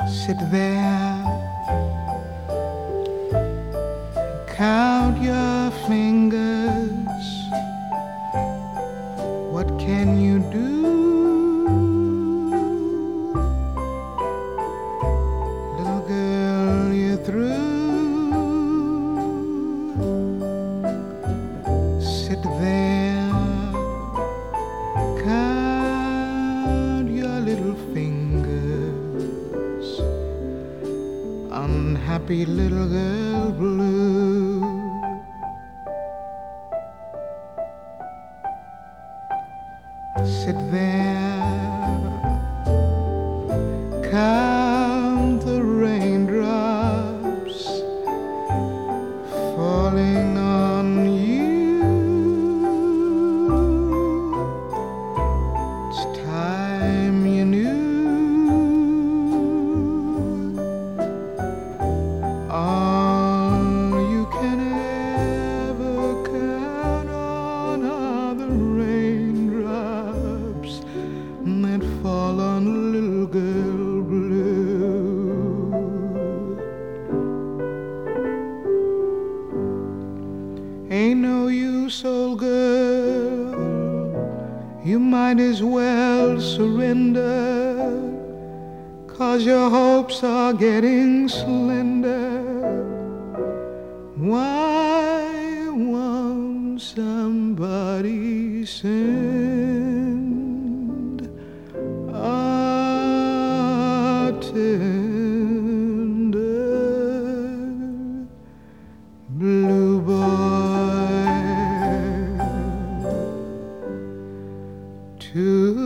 Sit there, count your fingers. What can you do? Little girl, you're through. Sit there, count your little fingers. Unhappy little girl blue. Sit there, count the raindrops falling on you. It's time you knew. All you can ever count on are the raindrops that fall on little girl blue. Ain't no use, old girl, you might as well surrender, 'cause your hopes are getting slender. Why won't somebody send a tender blue boy to